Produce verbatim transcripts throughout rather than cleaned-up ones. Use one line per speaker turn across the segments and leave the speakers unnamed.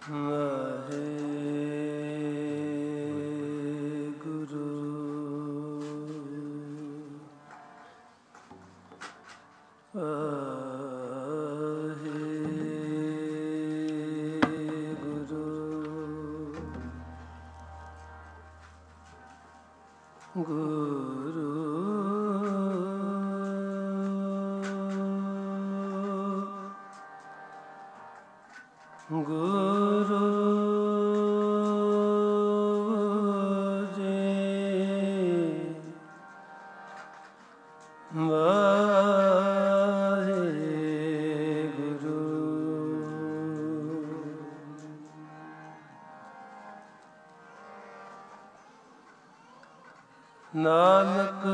ਨਾਨਕ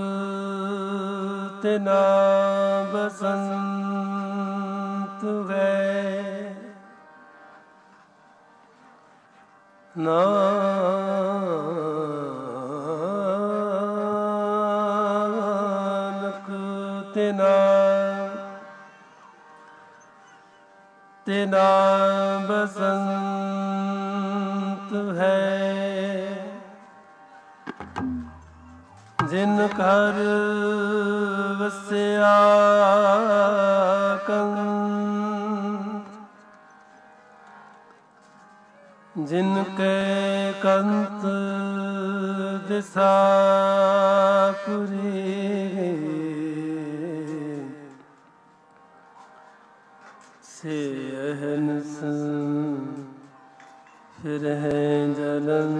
ਤਿਨਾ ਬਸੰਤ ਹੈ, ਨਾਨਕ ਤਿਨਾ ਤਿਨਾ ਬਸੰਤ ਹੈ। ਜਿਨ ਘਰ ਵਸਿਆ ਕੰਤ, ਜਿਨ ਕੇ ਕੰਤ ਦਿਸਾ ਪੁਰੀ, ਸੇ ਅਹਨਸ ਫਿਰਹਿ ਜਲਨ।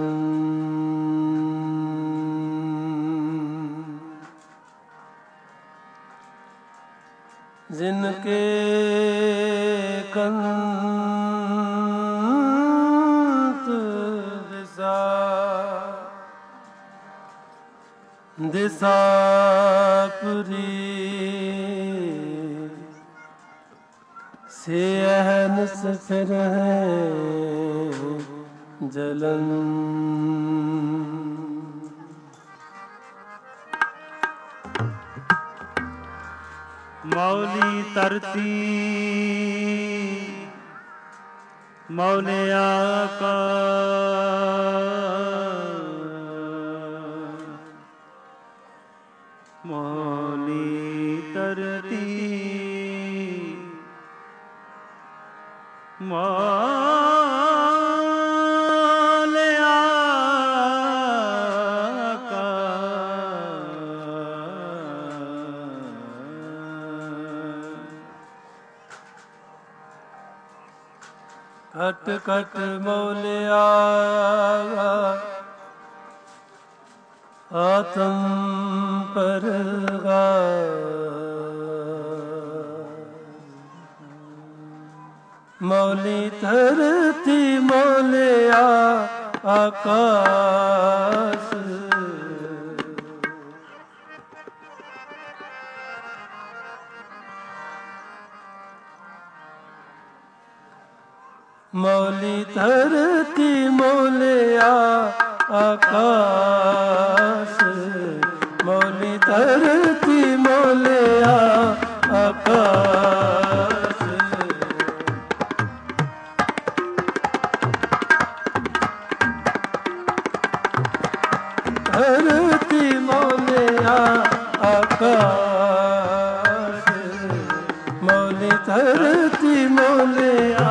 ਜਿਨ ਕੇ ਕੰਤ ਦਿਸਾ ਦਿਸਾ ਪੁਰੀ, ਸੇ ਅਹਨਸ ਫਿਰਹਿ ਜਲਨ।
ਮੌਲੀ ਧਰਤੀ ਮੌਲੇ ਆਕਾਸ਼, ਮੌਲੀ ਧਰਤੀ ਮੌਲੇ
ਘਟ ਘਟ ਮੌਲਿਆ ਆਤਮ ਪਰਗਾਸ। ਮੌਲੀ ਧਰਤੀ ਮੌਲਿਆ ਆਕਾਸ਼, ਮੌਲੀ ਧਰਤੀ ਮੌਲਿਆ ਆਕਾਸ਼, ਮੌਲੀ ਧਰਤੀ ਮੌਲਿਆ ਆਕਾਸ਼। ਧਰਤੀ ਮੌਲਿਆ ਆਕਾਸ਼, ਮੌਲੀ ਧਰਤੀ ਮੌਲਿਆ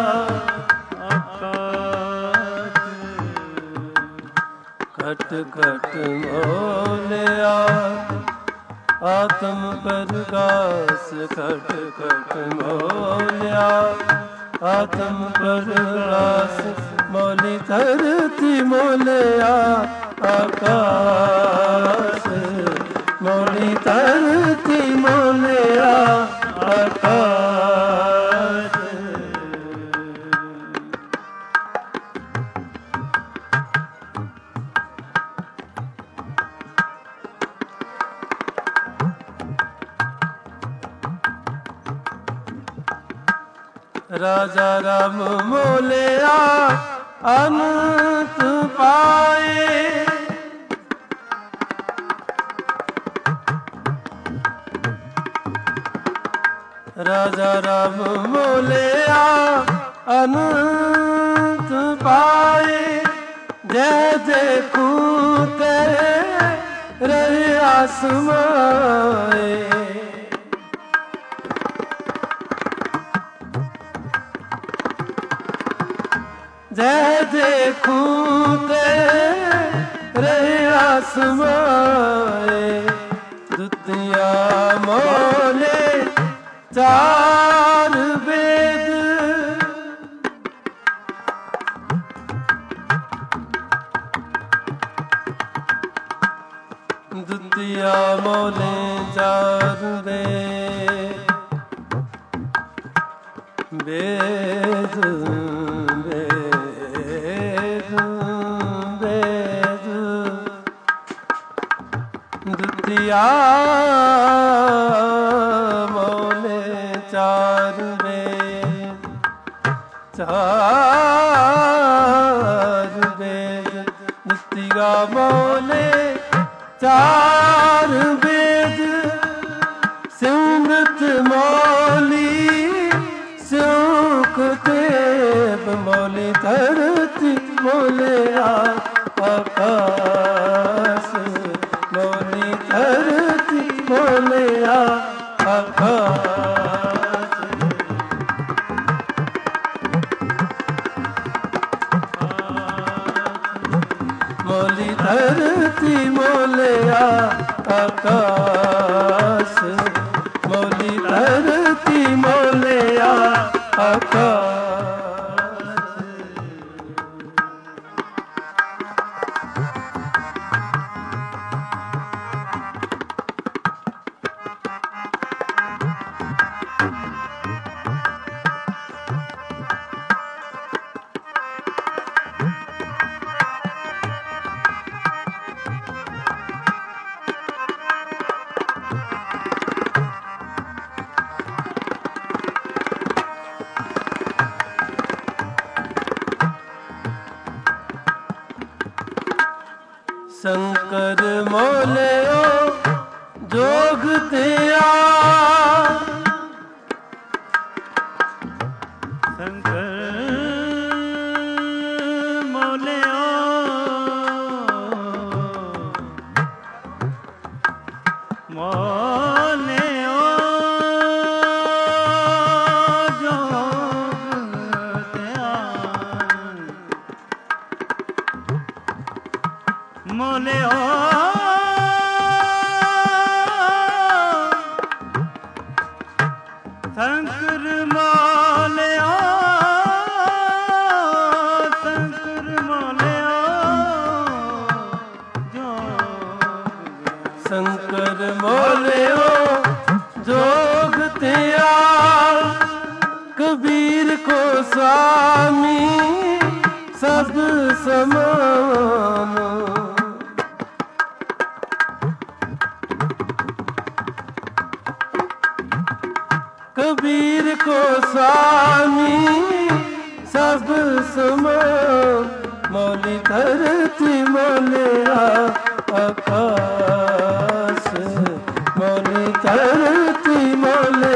ਘਟ ਘਟ ਮੌਲਿਆ ਆਤਮ ਪਰਗਾਸ। ਘਟ ਘਟ ਮੌਲਿਆ ਆਤਮ ਪਰਗਾਸ, ਮੌਲੀ ਧਰਤੀ ਮੌਲਿਆ ਆਕਾਸ਼, ਮੌਲੀ ਧਰਤੀ ਮੌਲਿਆ ਆਕਾਸ਼। ਰਾਜਾ ਰਾਮ ਮੋਲਿਆ ਅਨੰਤ ਪਾਏ, ਰਾਜਾ ਰਾਮ ਮੋਲਿਆ ਅਨੰਤ पाए जय देखूं तेरे रहे आसमाए। जय देखूं तेरे आसमाए। दुतिया मोले चार वेद दुतिया मोले चार वेद वेद दुतिया मोले चार वेद चार वेद दुतिया मोले चार वेद सिमरत मौली सुखदेव मौली धरती मोले आकाश मौली धरती मोले आकाश। मौली धरती मोले आकाश मौली धरती मोले आकाश। शंकर मोले ओ जोग दिया
शंकर मोले ओ मोले ओ जोग दिया मोले ओ शंकर मोले ओ शंकर मोले ओ जोग
शंकर मोले ओ जोग दिया कबीर को स्वामी सब समान। कबीर को स्वामी सब समान मौली धरती मोले आकाश मौली धरती मोले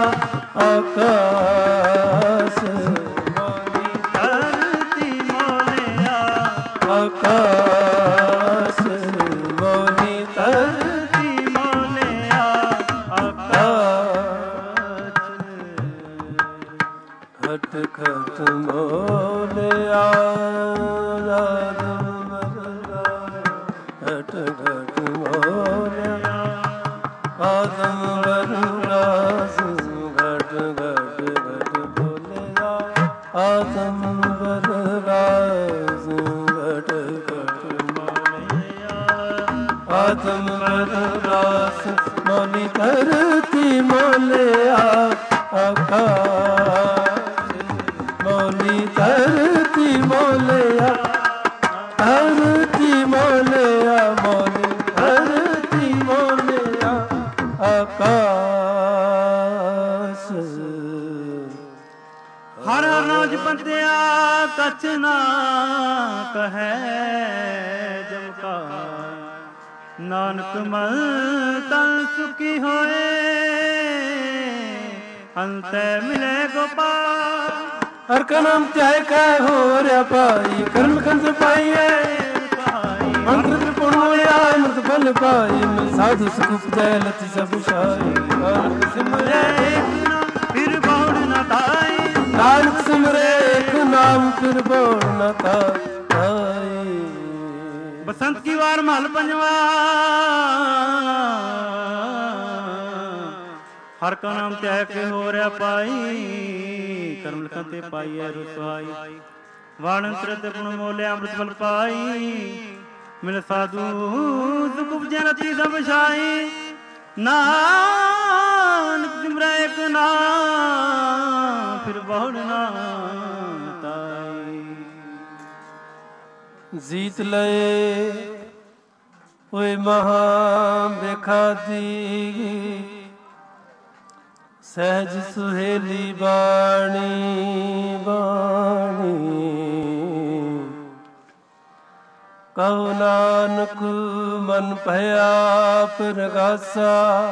आकाश
मौली धरती मोले
आकाश मौली धरती
मोले आकाश।
खट खट मोले खट खट मोले आदम बरदास घट घट घट बोले आदम बरदास घट घट मोले आदम बरदास मौली धरती मोले आकाश मौली धरती मोले धरती मोले मौली धरती मोले आकाश।
हर हर रोज पंतिया कछ ना कहे जब का नानक मन तन सुखी होए अंत मिले गोपाल।
ਹਰ ਕਾ ਨਾਮ ਧਿਆਏ ਕੈ ਹੋ ਰਿਆ ਪਾਈ ਕਰਮ ਕੰਜ ਪਾਈਏ ਮੰਤਰ ਤ੍ਰਿਪੁਣ ਹੋਇਆ ਅੰਮ੍ਰਿਤ ਫਲ ਪਾਈ ਮਿਲ ਸਾਧੂ ਸੁਖ ਉਪਜੈ ਲਤੀ ਸਭ ਛਾਈ ਨਾਨਕ ਸਿਮਰੈ ਏਕ ਨਾਮ ਫਿਰ ਬਹੁੜ ਨਾ ਤਾਈ ਨਾਨਕ ਸਿਮਰੈ ਏਕ ਨਾਮ ਫਿਰ ਬਹੁੜ ਨਾ ਤਾਈ।
ਬਸੰਤ ਕੀ ਵਾਰ ਮਹਲ ਪੰਜਵਾ ਹਰ ਕਾ ਨਾਮ ਧਿਆਏ ਕੇ ਹੋ ਰਿਆ ਪਾਈ ਕਰਮ ਲਿਖਾਂ ਤੇ ਪਾਈਐ ਰੁਸਵਾਈ ਵਾਣ ਅੰਤਰ ਤੇ ਗੁਣ ਮੋਲੇ ਅੰਮ੍ਰਿਤ ਫਲ ਪਾਈ ਮਿਲ ਸਾਧੂ ਸੁਖ ਉਪਜੈ ਰਤੀ ਸਭ ਛਾਈ ਨਾਨਕ ਸਿਮਰੈ ਏਕ ਨਾਮ ਫਿਰ ਬਹੁੜ ਨਾ ਤਾਈ।
ਜੀਤ ਲਏ ਓਏ ਮਹਾ ਬੇਖਾਦੀ ਸਹਿਜ ਸੁਹੇਲੀ ਬਾਣੀ ਬਾਣੀ ਕਹੋ ਨਾਨਕ ਮਨ ਭਇਆ ਪ੍ਰਗਾਸਾ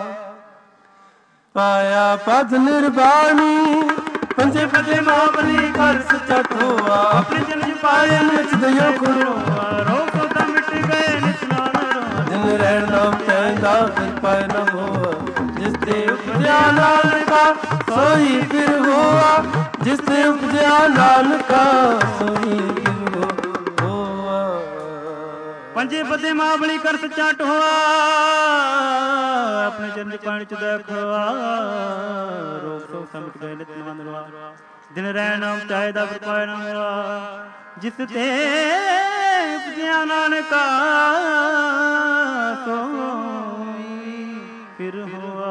ਪਾਇਆ ਪਦ ਨਿਰਵਾਣੀ ਪੰਜੇ ਪਦੇ ਮਾਵਲੀ ਕਰ ਸਚਾ ਠੋਆ ਆਪਣੇ ਜਨ ਚ ਪਾਇਆ ਨਿਚ ਦਇਓ ਕਰੋਆ ਰੋਕੋ ਤਾਂ ਮਿਟ ਗਏ ਨਿਸ਼ਨਾਨ ਰੋ ਦਿਨ ਰਹਿਣ ਨਾਮ ਚਾਹੀਦਾ ਫਿਰ ਪਾਇ ਨ ਹੋਆ ਜਿਸ ਤੇ ਉਪਜਿਆ ਨਾਨਕਾ ਸੋਈ ਫਿਰ ਹੋਆ ਜਿਸ ਤੇ ਉਪਜਿਆ ਨਾਨਕਾ ਸੋਈ ਫਿਰ ਹੋਆ।
ਪੰਜੇ ਪਦੇ ਮਾਵਲੀ ਕਰ ਸਚਾ ਠੋਆ ਆਪਣੇ ਚਰਨ ਪਾਣੀ ਚ ਦੇਖਵਾ ਰੋਕ ਸੋ ਸਮਟ ਗਏ ਨਿਤ ਨਾਮ ਰਵਾ ਦਿਨ ਰਹਿ ਨਾਮ ਚਾਹੀਦਾ ਫਿਰ ਪਾਇ ਨਾ ਹੋਆ ਜਿਸ ਤੇ ਉਪਜਿਆ ਨਾਨਕਾ ਸੋਈ ਫਿਰ ਹੋਆ।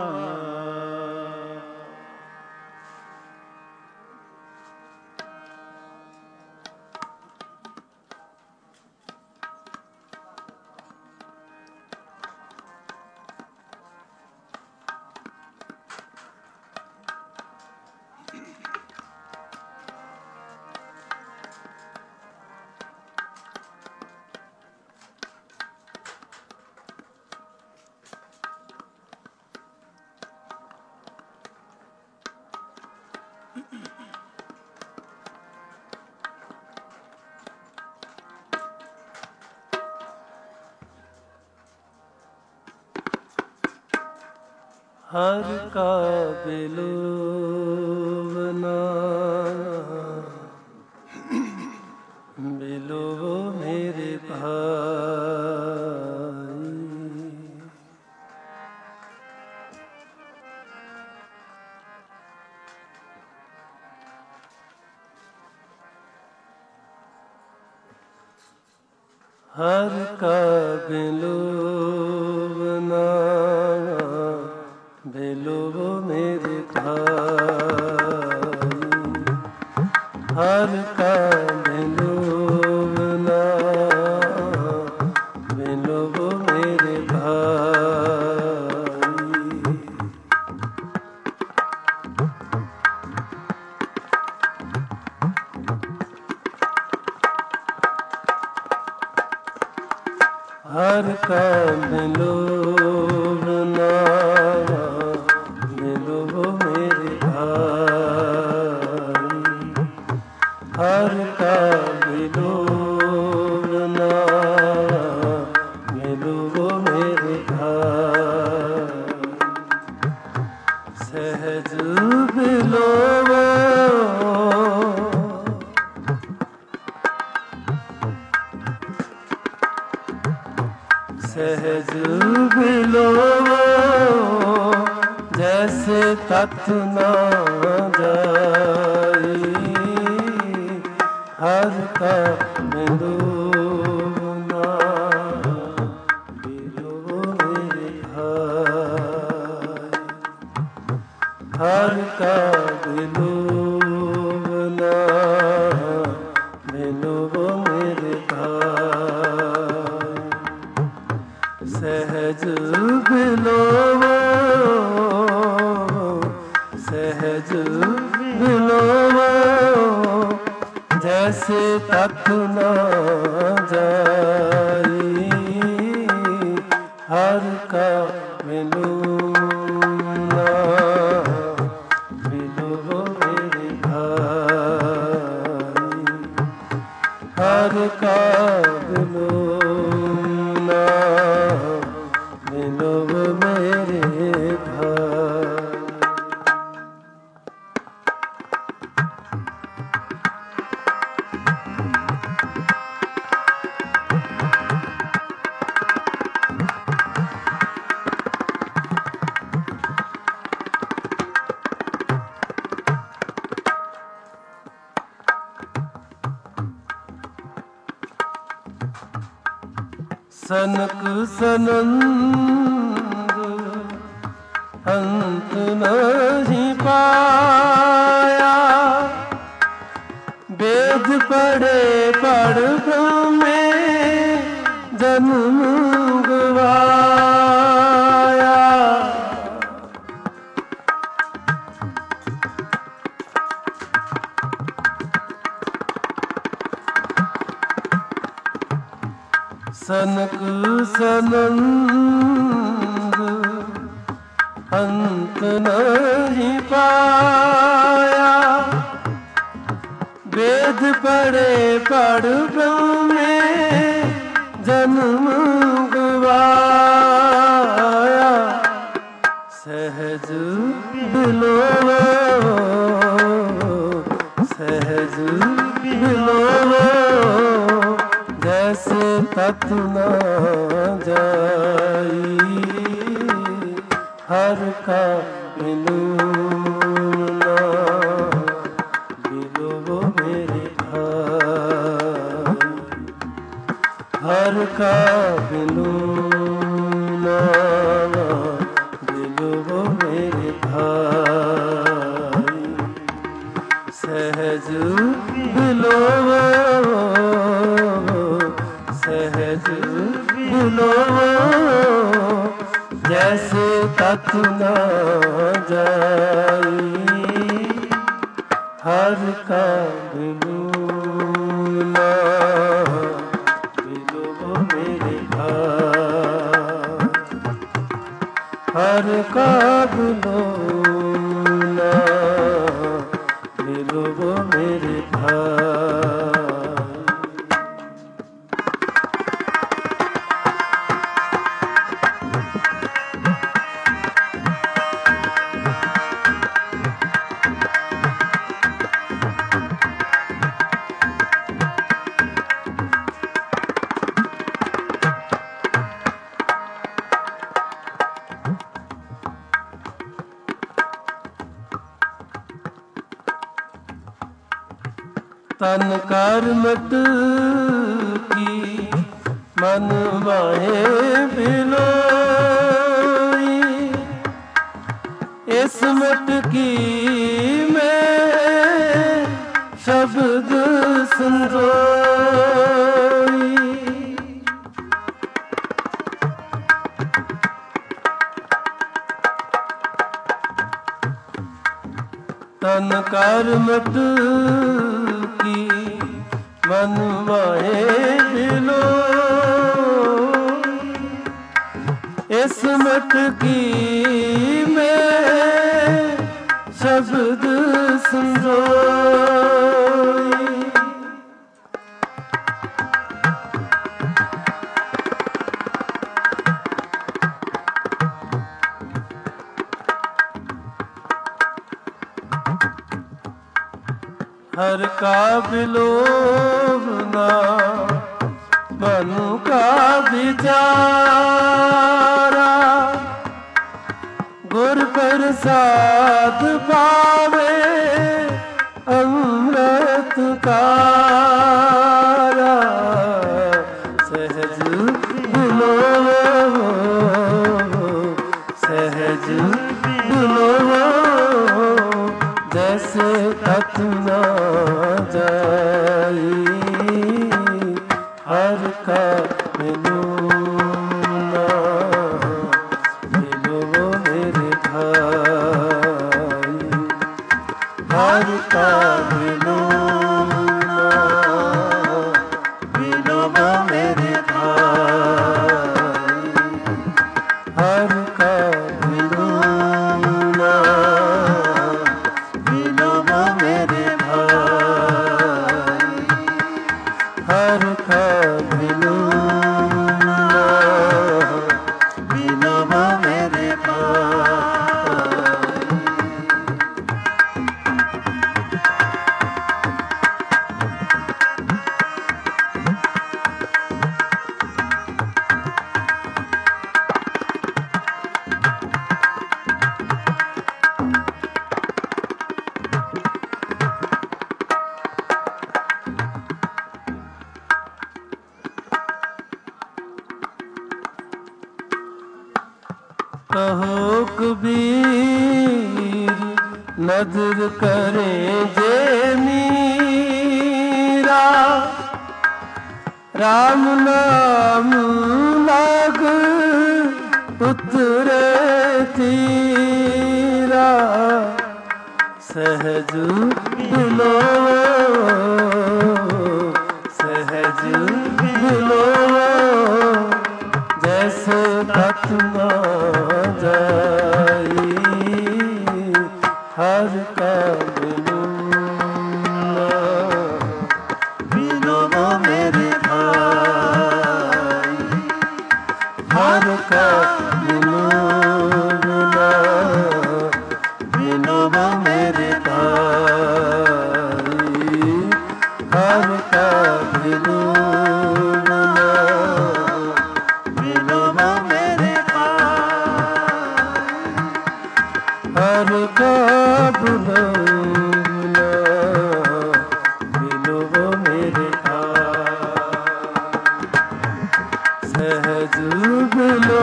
ਹਰ ਕਾ ਬਿਲੋਵਨਾ ਬਿਲੋਵੋ ਮੇਰੇ ਭਾਈ ਹਰ ਕਾ ਬਿਲੋਵਨਾ ਬਿਲੋਵੋ ਮੇਰੇ ਭਾਈ ਹਰ ਕਾ ਬਿਲੋਵਨਾ ਬਿਲੋਵੋ ਮੇਰੇ ਭਾਈ ਹਰ ਕਾ ਬਿਲੋਵਨਾ ਹਰ ਕਾ ਬਿਲੋਵਨਾ ਬਿਲੋਵੋ ਮੇਰੇ ਭਾਈ ਸਹਿਜ ਬਿਲੋਵੋ ਸਹਿਜ ਬਿਲੋਵੋ ਜੈਸੇ ਤਤ ਨਾ ਜਾਈ ਹਰ ਕਾ ਬਿਲੋਵਨਾ ਬਿਲੋਵੋ ਮੇਰੇ ਭਾਈ ਹਰ ਕਾ ਬਿਲੋਵਨਾ ਬਿਲੋਵੋ ਮੇਰੇ ਭਾਈ ਸਹਿਜ ਬਿਲੋਵੋ ਸਹਿਜ ਬਿਲੋਵੋ ਜੈਸੇ ਤਤ ਨਾ ਜਾਈ ਹਰ ਕਾ ਬਿਲੋਵਨਾ ਬਿਲੋਵੋ ਮੇਰੇ ਭਾਈ हर का बिलोना बिलो मेरे घर। सनक सनंद अंत नहीं पाया, वेद पढ़े पढ़ ब्रह्मे जन्म गवाया। सनक सनंद अंत नहीं पाया, वेद पढ़े पढ़ ब्रह्मे जन्म गवाया। सहज बिलो सहज बिलो जैसे तत न जाई, हर का बिलूना बिलो मेरे भाई। हर का बिलूना बिलो मेरे भाई। सहज बिलो सहज बिलो जैसे तत न जाई, हर का बिलूना बिलो मेरे भाई। हर का बिलूना बिलो मेरे भाई। तन कर मत की मन माहे बिलोई, इस मत की में शब्द संजोई। तन कर मत की मन माहे बिलो, इस मत की में शब्द संजोई। हर का बिलोना मनु का विचारा, गुर प्रसाद पावे अमृत कारा। सहज बिलो सहज बिलो जैसे तत न जाई, हर का बिलूना बिलो मेरे भाई। हर का बिलूना बिलो मेरे भाई। हर का बिलूना बिलो मेरे भाई। हर का बिनु बिनु मेरे कहो कबीर नजर करें जे मीरा राम नाम लाग उतरे तीरा सहज बिलो सहज बिलो जैसे तत्मा जाई हर का बिनु बिनु मेरे भाई हर का बिनु बिनु मेरे भाई हर का बिनु हर का बुला बिलो मेरे सहज बिलो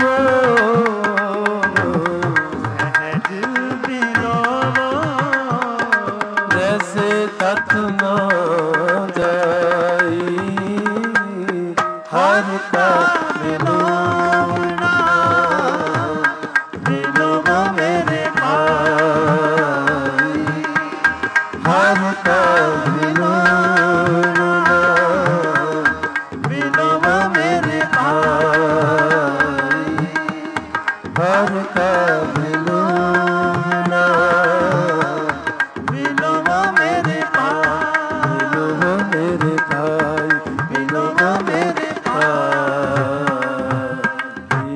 सहज बिलो जैसे तत्मा जाई हर का बिलो हर का बिनु बिनु मेरे भाई हर का बिनु बिनु मेरे भाई बिनु मेरे भाई बिनु मेरे भाई।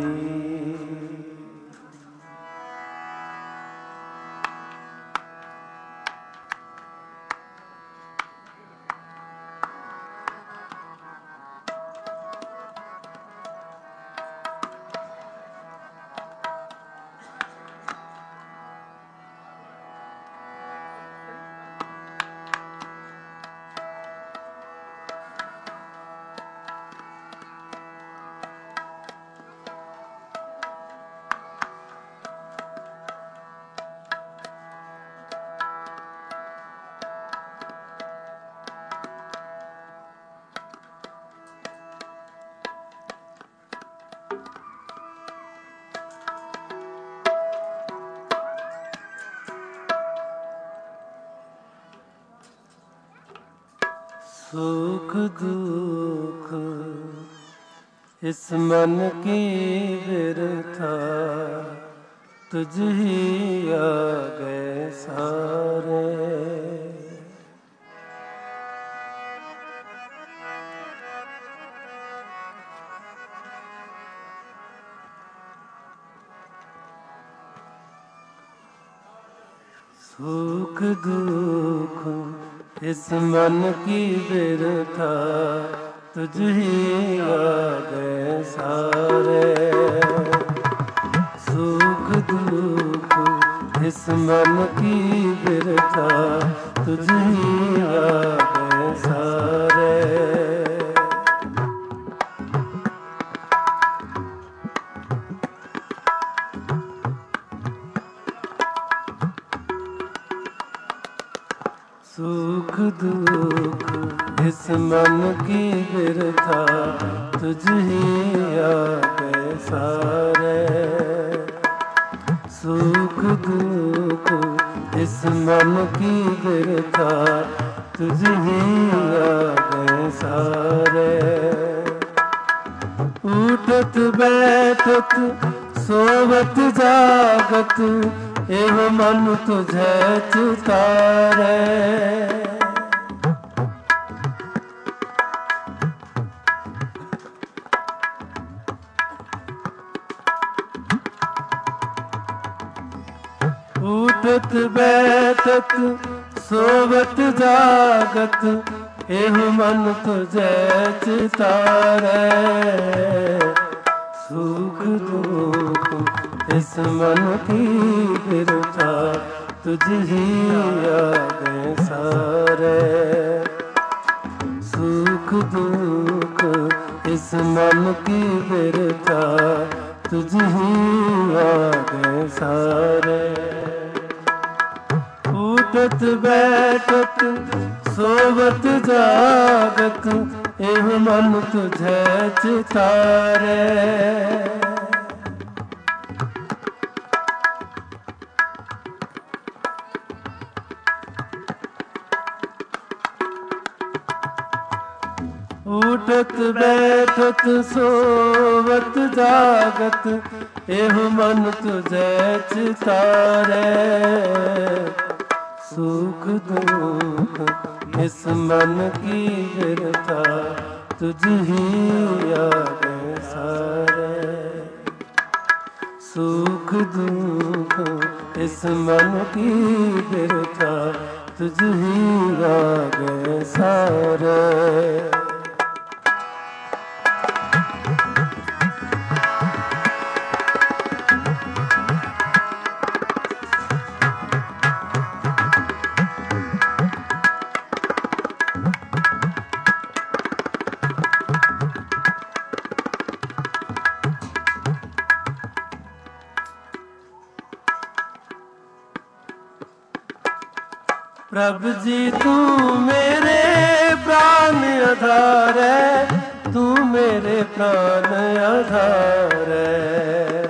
सुख दुख इस मन की विरथा तुझ ही आ गए सारे सुख दुख इस मन की विरथा तुझ ही आ गए सारे सुख दुख इस मन की विरथा तुझ ही आ गए सारे सुख दुख इस मन की विरथा तुझ ही आ गए सारे सुख दुख इस मन की विरथा तुझ ही आ गए सारे उठत बैठत सोवत जागत एव मन तुझे चितारे उठत बैठत सोवत जागत एहु मन तुझे चितारे। सुख दुख इस मन की बिरथा तुझ ही आगे सारे। सुख दुख इस मन की बिरथा तुझ ही आगे सारे। उठत बैठत सोवत जागत एह मन तुझे चितारे। उठत बैठत सोवत जागत एह मन तुझे चितारे। सुख दुख इस मन की बिरथा तुझ ही आगे सारे। सुख दुख इस मन की बिरथा तुझ ही आगे सारे। प्रभु जी तू मेरे प्राण आधार है, तू मेरे प्राण आधार है।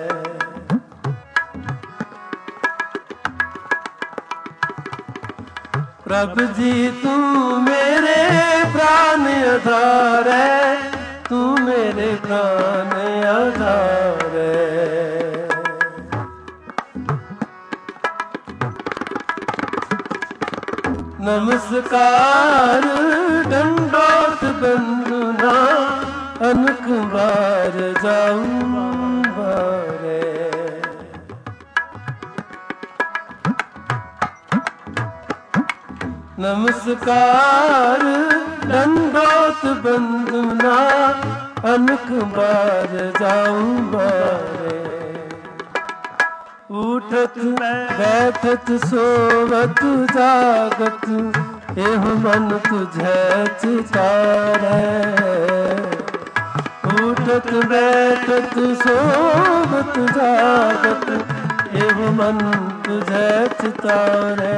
प्रभु जी तू मेरे प्राण आधार है, तू मेरे प्राण आधार है। नमस्कार दंडोत बंदना अनक बार जाऊं बारे। नमस्कार दंडोत बंदना अनक बार जाऊं बारे। उठत बैठत सोवत जागत एह मन तुझे चितारे। उठत बैठत सोवत जागत एह मन तुझे चितारे।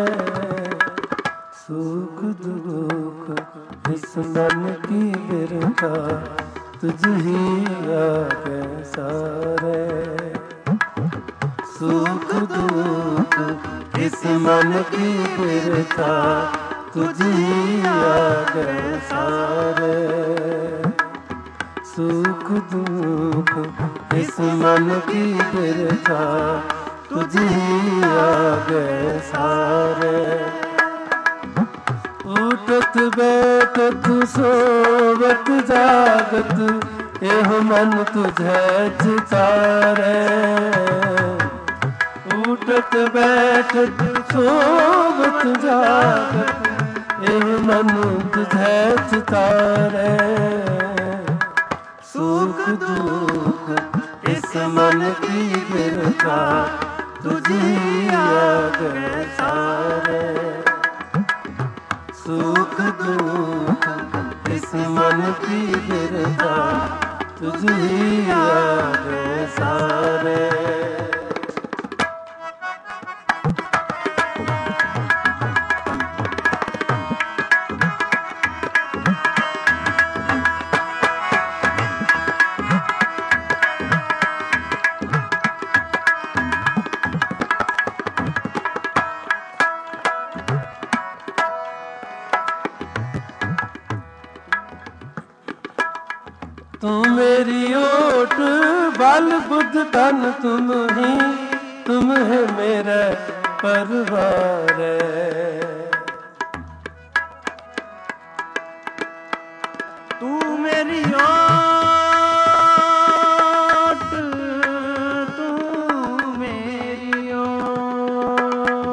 सुख दुख इस मन की बिरथा तुझ ही आगे सारे। सुख दुख इस मन की बिरथा तुझ ही आगे सारे। सुख दुख इस मन की बिरथा तुझ ही आगे सारे। उठत बैठत सोवत जागत एह मन तुझे चितारे। उठत बैठत सोवत जागत एह मन तुझे चितारे। सुख दुख इस मन की बिरथा तुझ ही आगे सारे। सुख दुख इस मन की बिरथा तुझ ही आगे सारे। तू मेरी ओट बल बुद्ध धन तुम ही, तुम है मेरा परिवार।
तू मेरी ओट, तू मेरी ओट,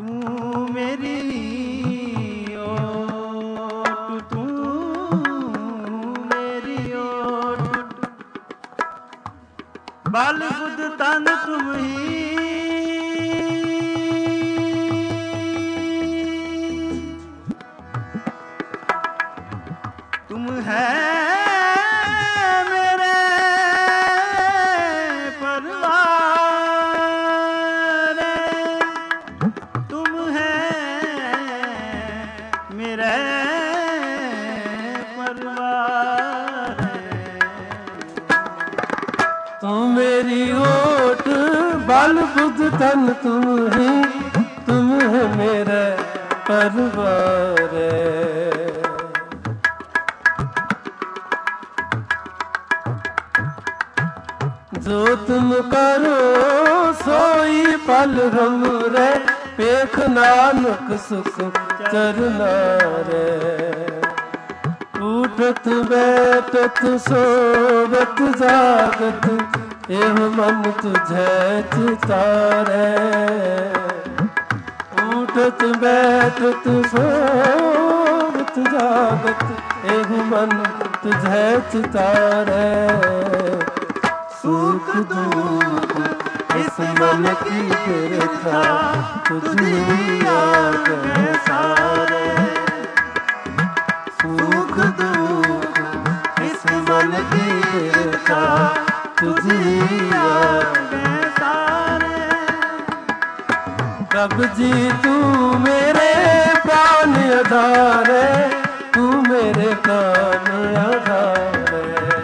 ਤੂੰ ਮੇਰੀ ਓਟ, ਤੂੰ ਮੇਰੀ ਓਟ, ਬਲ ਬੁੱਧ ਤਨ ਤੁਮ ਹੀ, ਤੁਮ ਹੈ ਮੇਰੇ ਪਰਵਾਰ, ਤੁਮ ਹੈ ਮੇਰੇ ਪਰਵਾਰ,
ਤੂੰ ਮੇਰੀ ਓਟ ਬਲ ਬੁੱਧ ਤਨ ਤੁਮ ਹੀ, ਤੁਮ ਹੈ ਮੇਰਾ ਪਰਵਾਰ। ਜੋ ਤੁਮ ਕਰੋ ਸੋਈ ਪਲ ਹਮਰੇ, ਪੇਖ ਨਾਨਕ ਸੁਖ ਚਰਨਾ ਰੇ। ਉਠਤ ਬੈਠਤ ਸੋਵਤ ਜਾਗਤ, ਇਹ ਮਨ ਤੁਝੈ ਚਿਤਾਰੇ। ਉਠਤ ਬੈਠਤ ਸੋਵਤ ਜਾਗਤ, ਇਹ ਮਨ ਤੁਝੈ ਚਿਤਾਰੇ। ਸੁਖ ਦੁਖ ਇਸ ਮਨ ਕੀ ਬਿਰਥਾ, ਤੁਝੀ ਆਗੇ ਸਾਰੇ। ਸੁਖ ਦੁਖ ਇਸ ਮਨ ਕੀ ਬਿਰਥਾ, ਤੁਝੀ ਆਗੇ ਸਾਰੇ। ਪ੍ਰਭ ਜੀ ਤੂੰ ਮੇਰੇ ਪ੍ਰਾਨ ਆਧਾਰੇ, ਤੂੰ ਮੇਰੇ ਪ੍ਰਾਨ ਆਧਾਰੇ।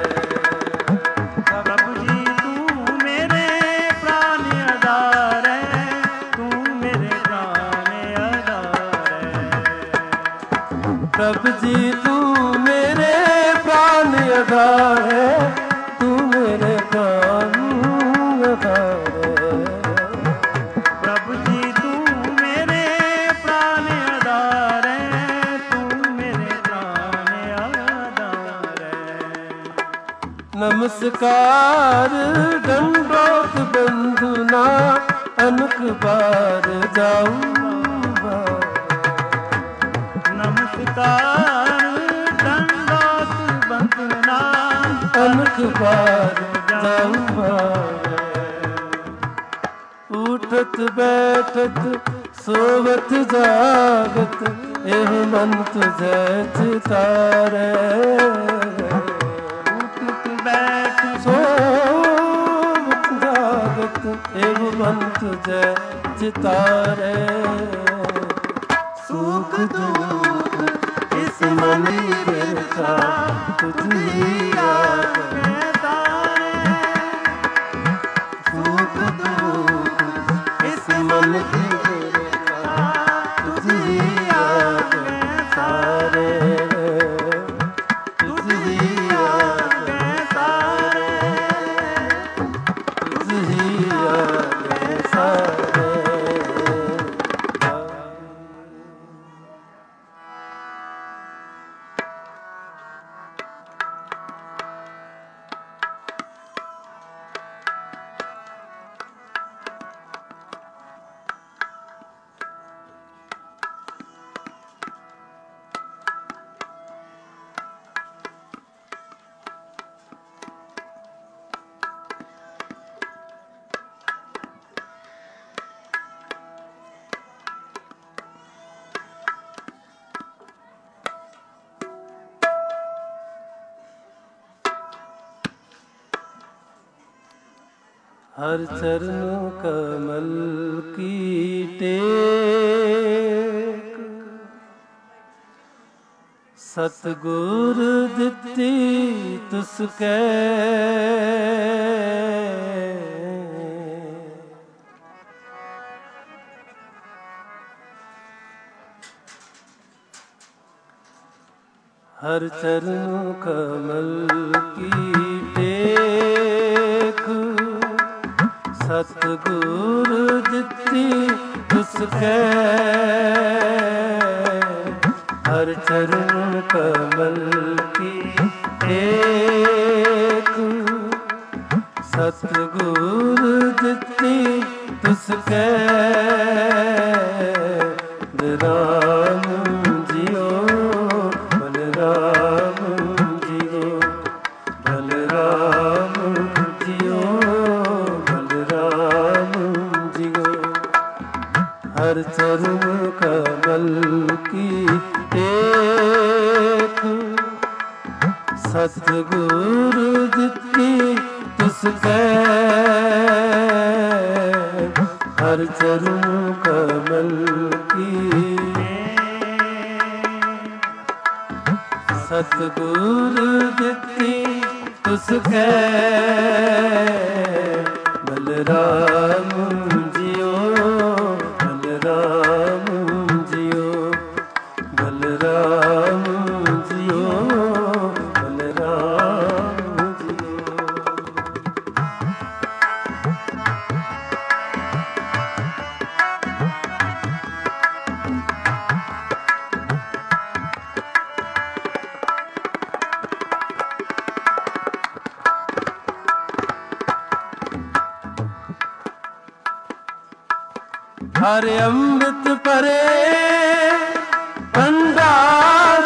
ਪ੍ਰਭ ਜੀ ਤੂੰ ਮੇਰੇ ਪ੍ਰਾਨ ਆਧਾਰੇ, ਤੂੰ ਮੇਰੇ ਪ੍ਰਾਨ ਆਧਾਰੇ।
ਪ੍ਰਭ ਜੀ ਤੂੰ ਮੇਰੇ ਪ੍ਰਾਨ ਆਧਾਰੇ, ਤੂੰ ਮੇਰੇ ਪ੍ਰਾਨ ਆਧਾਰੇ।
ਨਮਸਕਾਰ ਦੰਡੋਤ ਬੰਧਨਾ, ਅਨਕ ਬਾਰ ਜਾਊ ਬਾਰ।
ਨਮਸਕਾਰ ਦੰਡੋਤ ਬੰਧਨਾ,
ਅਨਕ ਬਾਰ ਜਾਊ ਬਾਰ। ਉਠਤ ਬੈਠਤ ਸੋਵਤ ਜਾਗਤ, ਇਹ ਮਨ ਤੁਝੈ ਚਿਤਾਰੇ।
ਉਠਤ ਬੈਠ
ਸੋਵਤ ਜਾਗਤ, ਇਹ ਮਨ ਤੁਝੈ ਚਿਤਾਰੇ। ਸੁਖ ਦੁਖ ਇਸ ਮਨ ਕੀ ਬਿਰਥਾ, ਤੁਝੀ ਆਗੇ ਸਾਰੇ। ਸੁਖ ਦੁਖ ਇਸ ਮਨ ਕੀ ਬਿਰਥਾ, ਤੁਝੀ ਆਗੇ ਸਾਰੇ। ਤੁਝੀ ਆਗੇ ਸਾਰੇ, ਤੁਝੀ ਆਗੇ ਸਾਰੇ। हर चरण कमल की टेक, सतगुर दिती तुसकै। हर चरण कमल की टेक, सतगुर दिती तुसकै। हर चरण कमल की टेक, सतगुर दिती तुसकै। ਬਲਰਾਮ ਜੀਓ ਬਲਰਾਮ ਜੀਓ ਬਲਰਾਮ ਜੀਓ ਬਲਰਾਮ ਜੀਓ ਹਰ ਚਰਨ ਕਮਲ ਕੀ ਟੇਕ ਸਤਿਗੁਰ ਦਿੱਤੀ ਤੁਸ ਕੈ ਹਰ ਚਰਨ ਕਮਲ ਕੀ ਸਤਿਗੁਰ ਦਿੱਤੀ ਤੁਸ ਕੈ ਬਲਰਾਮ ਜੀਓ ਬਲਰਾਮ ਜੀਓ ਬਲਰਾਮ ਜੀਓ ਬਲਰਾਮ ਜੀਓ ਹਰ ਅੰਮ੍ਰਿਤ ਭਰੇ ਭੰਡਾਰ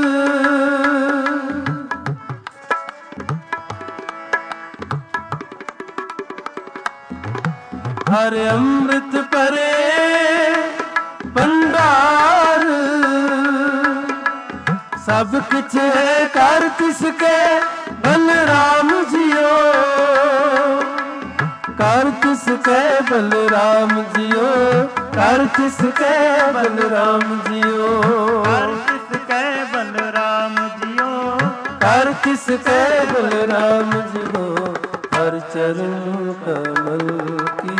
ਹਰ ਅੰਮ੍ਰਿਤ ਭਰੇ ਭੰਡਾਰ ਸਭ ਕੁਛ ਕਰ ਤਿਸ ਕੇ ਬਲਰਾਮ ਜੀਓ ਕਰ ਤਿਸ ਕੈ ਬਲਰਾਮ ਜੀਓ ਕਰ ਤਿਸ ਕੈ ਬਲਰਾਮ ਜੀਓ
ਕਰ ਤਿਸ ਕੈ ਬਲਰਾਮ ਜੀਓ
ਕਰ ਤਿਸ ਕੈ ਬਲਰਾਮ ਜੀਓ ਹਰ ਚਰਨ ਕਮਲ ਕੀ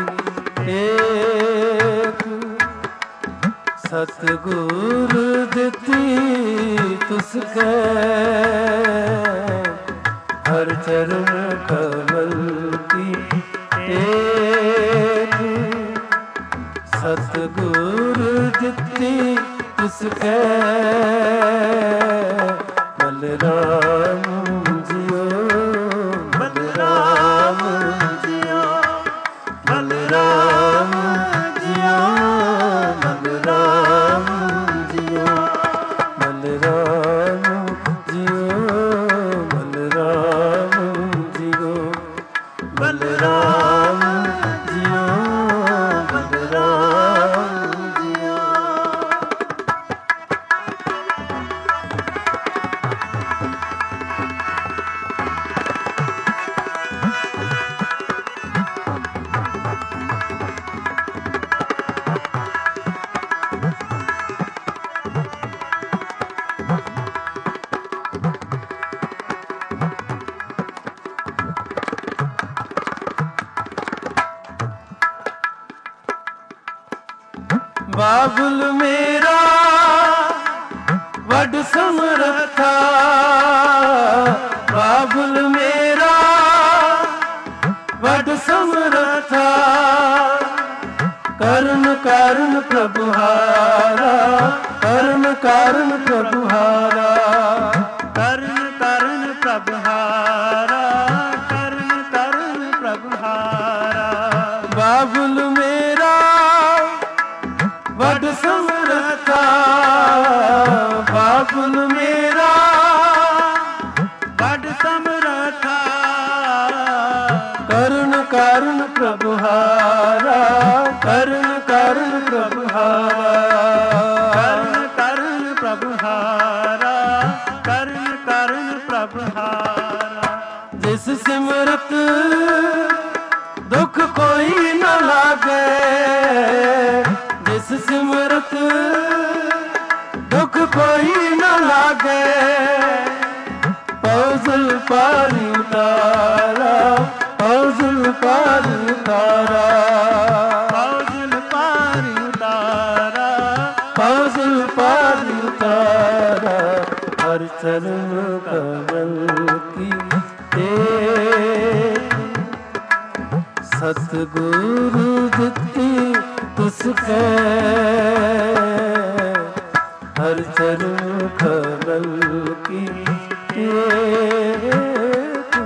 ਟੇਕ ਸਤਿਗੁਰ ਦਿੱਤੀ ਤੁਸ ਕੈ ਹਰ ਚਰਨ ਕਮਲ ਕੀ ਟੇਕ ਸਤਿਗੁਰ ਦਿੱਤੀ ਤੁਸ ਕੈ ਬਲਰਾਮ ਜੀਓ ਬਲਰਾਮ ਜੀਓ ਬਲਰਾਮ ਜੀਓ ਬਲਰਾਮ ਜੀਓ ਬਲਰਾਮ ਜੀਓ ਬਲਰਾਮ ਜੀਓ ਬਲਰਾਮ ਜੀਓ ਬਲਰਾਮ ਜੀਓ ਬਾਬੁਲ ਮੇਰਾ ਵੱਡ ਸਮਰੱਥਾ ਬਾਬੁਲ ਮੇਰਾ ਵੱਡ ਸਮਰੱਥਾ ਕਰਨ ਕਾਰਨ ਪ੍ਰਭੂ ਹਾਰਾ ਕਰਨ ਕਾਰਨ ਪ੍ਰਭੂ ਹਾਰਾ
ਕਰਨ ਕਰਨ ਪ੍ਰਭ ਹਾਰਾ ਕਰਨ ਕਰਨ ਪ੍ਰਭ ਹਾਰਾ
ਬਾਬੁਲ ਮੇਰਾ ਵੱਡ ਸਮਰੱਥਾ ਬਾਬੁਲ ਮੇਰਾ
ਵੱਡ ਸਮਰੱਥਾ
ਕਰਨ ਕਾਰਨ ਪ੍ਰਭੂ ਹਾਰਾ ਕਰਨ ਕਾਰਨ ਪ੍ਰਭੂ ਹਾਰਾ
ਕਰਨ ਕਰਨ ਪ੍ਰਭ ਹਾਰਾ ਕਰਨ ਕਰਨ ਪ੍ਰਭ ਹਾਰਾ
ਜਿਸ ਸਿਮਰਤ ਦੁੱਖ ਕੋਈ ਨਾ ਲਾਗੇ ਜਿਸ ਸਿਮਰਤ ਦੁੱਖ ਕੋਈ ਨਾ ਲਾਗੇ ਪੌਜ਼ਲ ਪਾਰੀ ਉਤਾਰਾ ਪੌਜ਼ਲ ਪਾਰੀ ਉਤਾਰਾ
ਪੌਜ਼ਲ ਪਾਰੀ ਉਤਾਰਾ
ਪੌਜ਼ਲ ਪਾਰੀ ਉਤਾਰਾ ਹਰ ਚਰਨ ਕਮਲ ਕੀ ਟੇਕ ਸਤਿਗੁਰੂ ਦਿੱਤੀ ਤੁਸ ਕੈ ਹਰ ਚਰਨ ਕਮਲ ਕੀ ਟੇਕ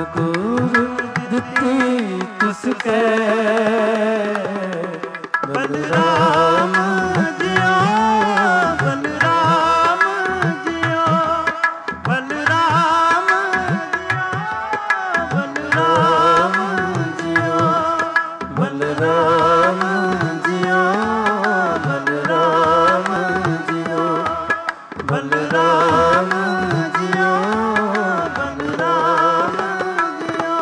ਸਤਿਗੁਰੂ ਦਿੱਤੀ ਤੁਸ ਕੈ
ਬਲਰਾਮ ਜਿਉ ਬਲਰਾਮ ਜਿਉ ਬਲਰਾਮ ਬਲਰਾਮ ਜਿਉ ਬਲਰਾਮ ਜਿਉ ਬਲਰਾਮ ਜਿਉ ਬਲਰਾਮ ਜਿਉ ਬਲਰਾਮ ਜਿਉ।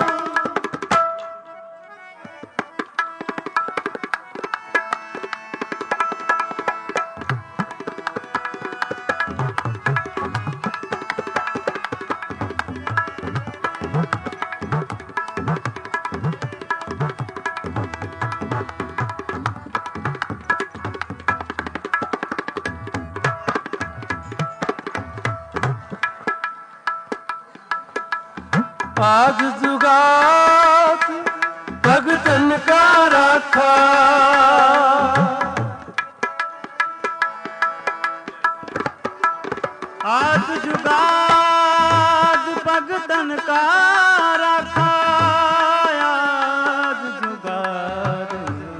आग जुगात भगतन का राखा
आद जुगाद भगतन का राखा आद जुगाद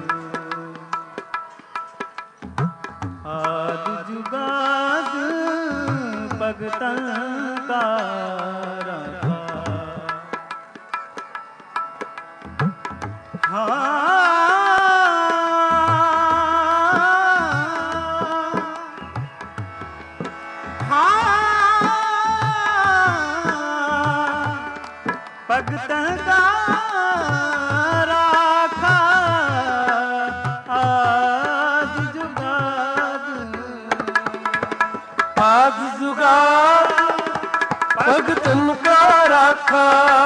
आद जुगाद भगतन का राखा। भगतन का राखा आद जुगाद
आग जुगात भगतन का राखा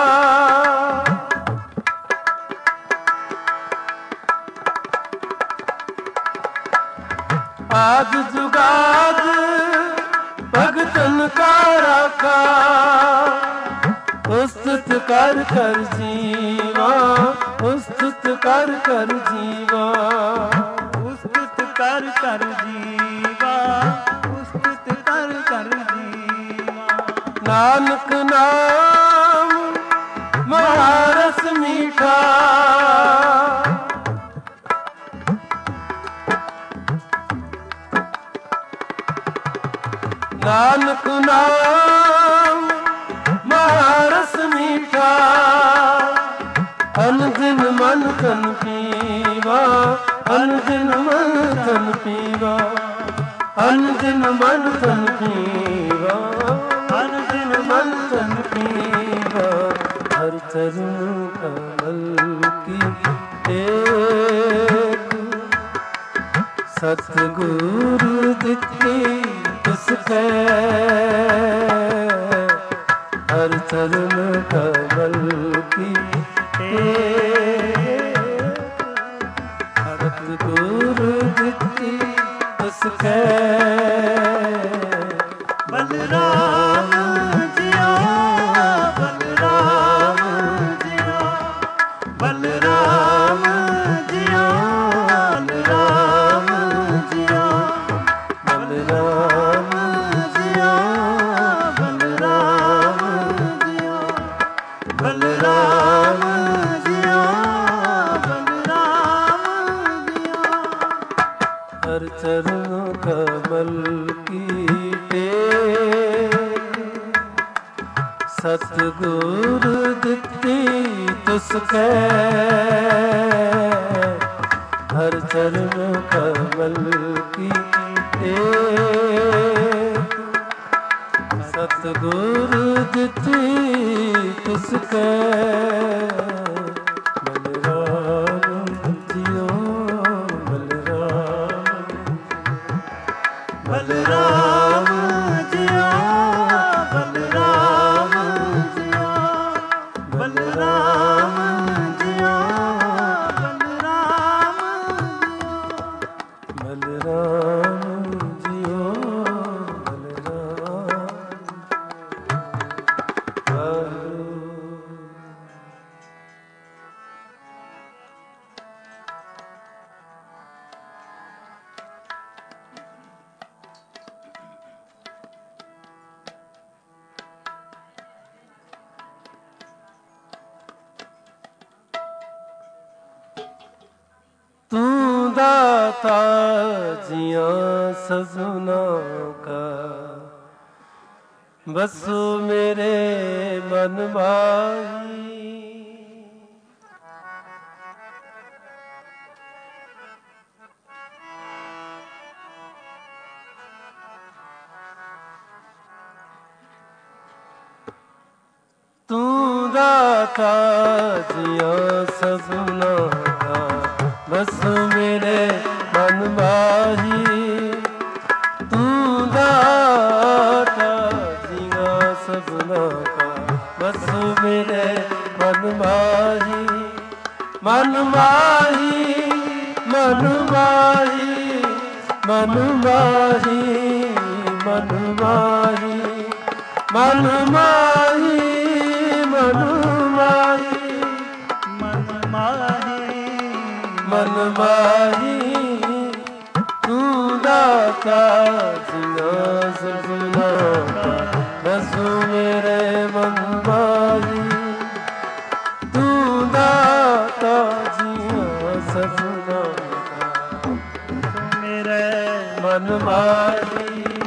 आद जुगाद भगतन का राखा उस्तुत कर कर जीवा उस्तुत कर कर जीवा
उस्तुत कर कर जीवा उस्तुत कर कर जीवा।
नानक नाम महारस मीठा नानक नाम महारस मीठा अनदिन मन तन पीवा अनदिन मन तन पीवा अनदिन मन तन पीवा अनदिन मन तन पीवा हर चरण कमल की टेक सतगुरु दित्ती उसके हर चरण कमल की सतगुरु दित्ती उसके।
बलराम जियो बलराम जियो बलराम जियो बलराम जियो
बलराम
जियो बलराम जियो बलराम जियो बलराम जियो।
हर चरण कमल की टेक सतगुरु दित्ती तुसके हर चरण कमल की टेक सतगुरु दित्ती तुसके। बलराम जियो बलराम
बलराम जियो बलराम जियो बलराम जियो बलराम जियो
बलराम जियो बलराम। तू दाता जिया सजना का, बसो मेरे मन माही। तू दाता जिया सजना का, बस मेरे मन माही। तू दाता जिया सजना का, बस मेरे मन माही। मन माही मन माही मन माही मन माही मन माही मन माही
मन माही
मन माही। तू दाता जिया सजना का, बस मेरे मन माही। तू दाता जिया सजना का,
मेरे
मन माही।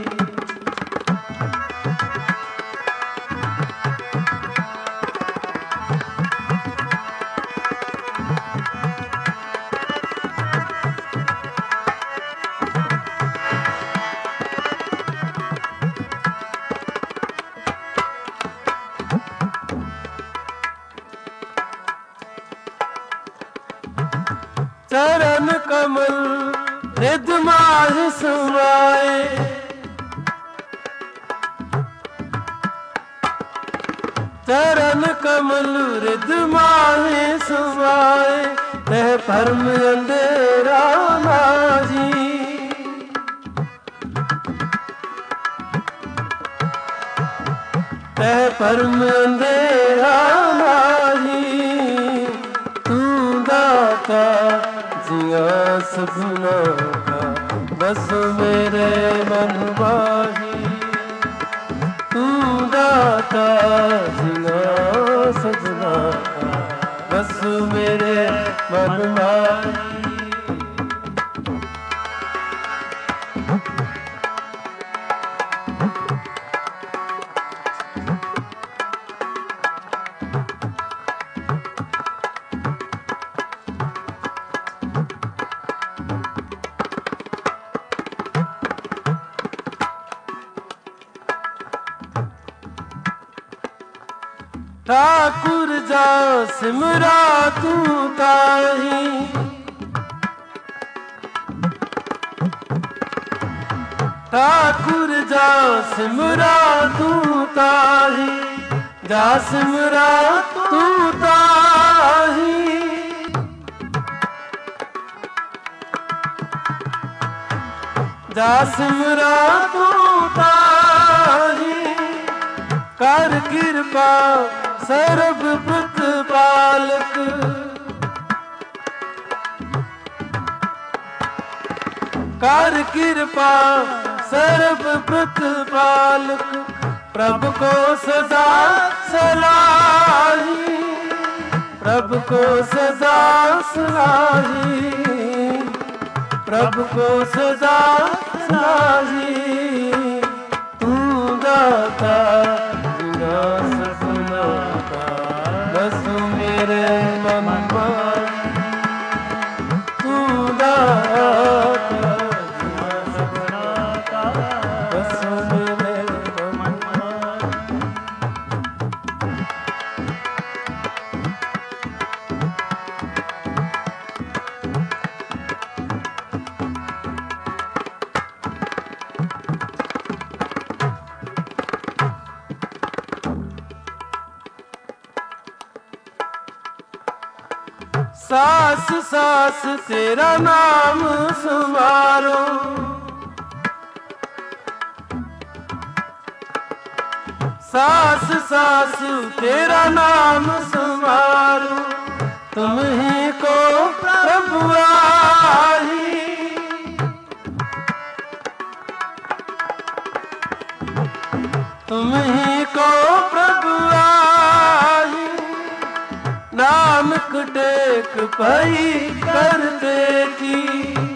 चरण कमल हृद माहि समाए, चरण कमल हृद माहि समाए। तह भरम अंधेरा नाही, तह भरम अंधेरा नाही। तू दाता जिया सजना का, बस मेरे मन माही। तू दाता जिया सजना का, बस मेरे मन माही। ठाकुर जा सिमरा तू ताही, ठाकुर जा सिमरा तू ताही। जा सिमरा तू ताही, जा सिमरा तू ताही। कर कृपा सर्व प्रतिपालक, कर कृपा सर्व प्रतिपालक। प्रभु को सदा सलाही, प्रभु को सदा सलाही, प्रभु को सदा सलाही। तू दाता जिया सजना का, बस मेरे मन माही। तू दाता जिया सजना का, बस मेरे मन माही। सास सास तेरा नाम सुमारो, सास सास तेरा नाम सुमारो। तुम ही को प्रभु आही, तुम ही को प्रभु आही। नाम टेक पई कर देखी,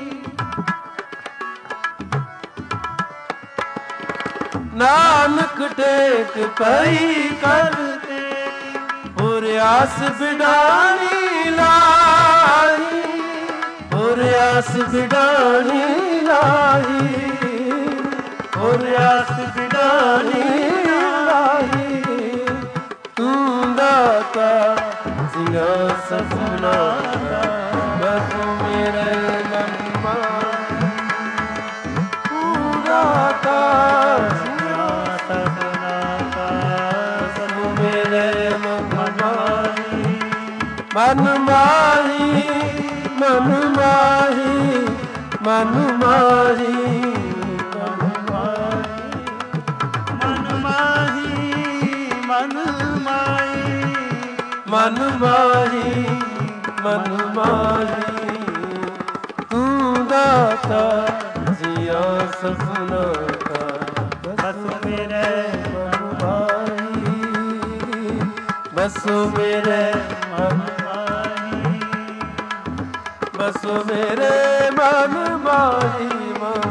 ਨਾਨਕ ਟੇਕ ਪਈ ਕਰਤੇ ਪੁਰ ਆਸ ਬਿਡਾਣੀ ਲਾਈ ਪੁਰ ਆਸ ਬਿਡਾਣੀ ਲਾਈ ਪੁਰ ਆਸ ਬਿਡਾਣੀ ਲਾਈ ਤੂੰ ਦਾਤਾ ਜਿਆ ਸਫਨਾ ਬਸ ਮੇਰੇ ਮਨ ਮਾਨ ਤੂੰ ਦਾਤਾ ਜਿਆ ਸਫਨਾ ਬਸ ਮੇਰੇ ਮਨ ਮਾਹੀ ਮਨ ਮਾਹੀ ਮਨ ਮਾਹੀ ਮਨ ਮਾਹੀ ਮਨ ਮਾਹੀ ਮਨ ਮਾਹੀ ਤੂੰ ਦਾਤਾ ਜਿਆ ਸਫਨਾ ਕਾ ਬਸ ਮੇਰੇ ਮਨ ਮਾਹੀ ਬਸ ਮੇਰੇ ਮਨ ਮਾਹੀ ਬਸ ਮੇਰੇ ਮਨ ਮਾਹੀ ਮਨ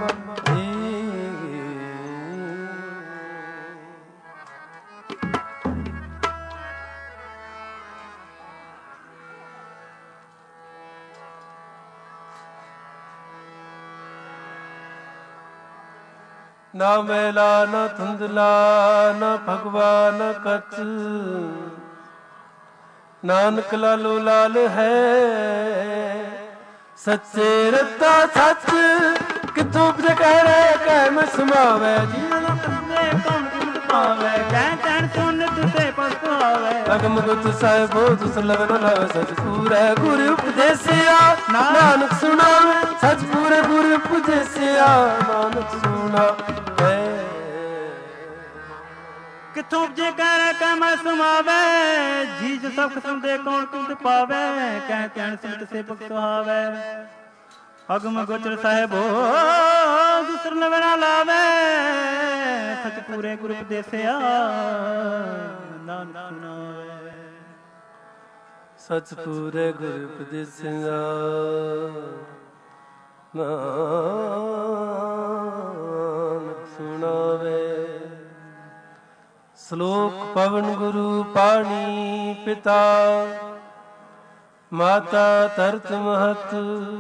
ਨਾ ਮੈਲਾ ਨਾ ਧੁੰਦਲਾ ਨਾ ਭਗਵਾ ਨਾ ਕਚ ਨਾਨਕ ਲਾਲੋ ਲਾਲ ਹੈ ਸੱਚੇ ਰਤਾ ਸੱਚ ਕਿਥੋਂ ਕਹਿ ਕਹਿ ਮੈਂ ਸਮਾਵੇ ਜੀਵਨ ਕਰਨੇ ਕੌਣ ਕਿਮਤ ਪਾਵੇ ਕਹਿ ਤੈਨ ਸੁਨਤ ਤੇ ਪਸਤਾਵੇ ਅਗਮ ਗੁਤ ਸਾਹਿਬੋ ਤੁਸ ਲਵਨ ਲਾਵੇ ਸਚ ਪੂਰੇ ਗੁਰ ਉਪਦੇਸਿਆ ਨਾਨਕ ਸੁਣਾਵੇ ਸਚ ਪੂਰੇ ਗੁਰ ਉਪਦੇਸਿਆ ਨਾਨਕ ਸੁਣਾਵੇ ਕਿਥੋਂ ਜੇ ਕਹਿ ਕਹਿ ਮੈਂ ਸਮਾਵੇ ਜੀ ਜੋ ਸਭ ਸੁਣਦੇ ਕੌਣ ਕਿਮਤ ਪਾਵੇ ਕਹਿ ਤੈਨ ਸੁਨਤ ਤੇ ਪਸਤਾਵੇ ਅਗਮ ਗੋਚਰ ਸਾਹਿਬੋ ਦੁਸਰ ਲਵਣਾ ਲਾਵੇ ਸਚ ਪੂਰੇ ਗੁਰ ਉਪਦੇਸਿਆ ਨਾਨਕ ਸੁਣਾਵੇ ਸਚ ਪੂਰੇ ਗੁਰ ਉਪਦੇਸਿਆ ਨਾਨਕ ਸੁਣਾਵੇ ਸ਼ਲੋਕ ਪਵਨ ਗੁਰੂ ਪਾਣੀ ਪਿਤਾ ਮਾਤਾ ਧਰਤ ਮਹਤ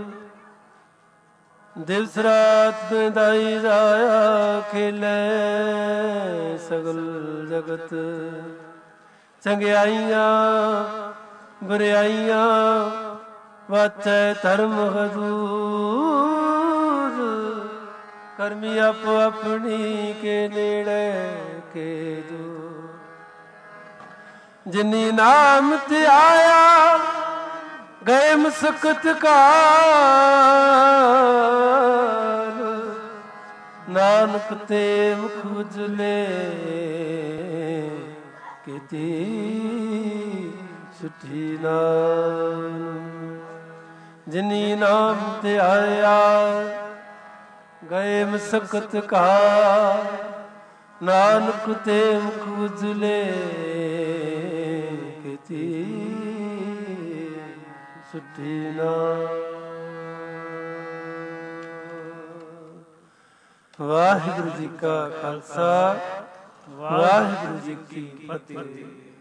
ਦਿਵਸ ਰਾਤ ਦਾਈ ਜਾਇਆ ਖੇਲੇ ਸਗਲ ਜਗਤ ਚੰਗਿਆਈਆਂ ਬਰਿਆਈਆਂ ਵਾਚੈ ਧਰਮ ਹਜ਼ੂਰ ਕਰਮੀ ਆਪੋ ਆਪਣੀ ਕੇ ਨੇੜੇ ਕੇ ਦੂਰ ਜਿਨੀ ਨਾਮ ਤੇ ਆਇਆ ਗਏ ਮੁਸਕਤ ਕਾਲ ਨਾਨਕ ਤੇ ਮੁਖ ਉਜਲੇ ਕੀਤੀ ਸੁਠੀ ਨਾਮ ਜਿਨੀ ਨਾਮ ਤੇ ਆਇਆ ਗਏ ਮੁਸਕਤ ਕਾਲ ਨਾਨਕ ਤੇ ਮੁਖ ਉਜਲੇ ਕੀਤੀ ਸੁਠੀ ਨਾਮ। ਵਾਹਿਗੁਰੂ ਜੀ ਕਾ ਖਾਲਸਾ ਵਾਹਿਗੁਰੂ ਜੀ ਕੀ ਫਤਿਹ।